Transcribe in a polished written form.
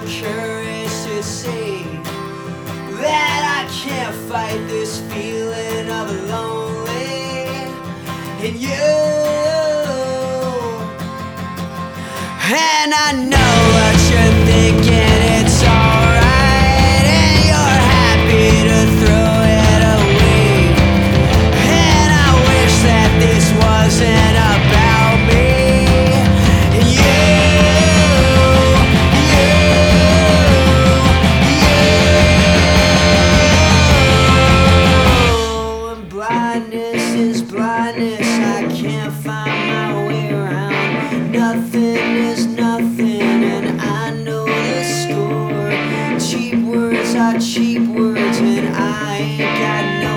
courage to say that I can't fight this feeling of lonely in you. And I know what you're thinking, it's alright, and you're happy to throw it away. And I wish that this wasn't about me and you. And blindness is blindness, I can't find my way around. Nothing is nothing, and I know the score. Cheap words are cheap words, and I ain't got no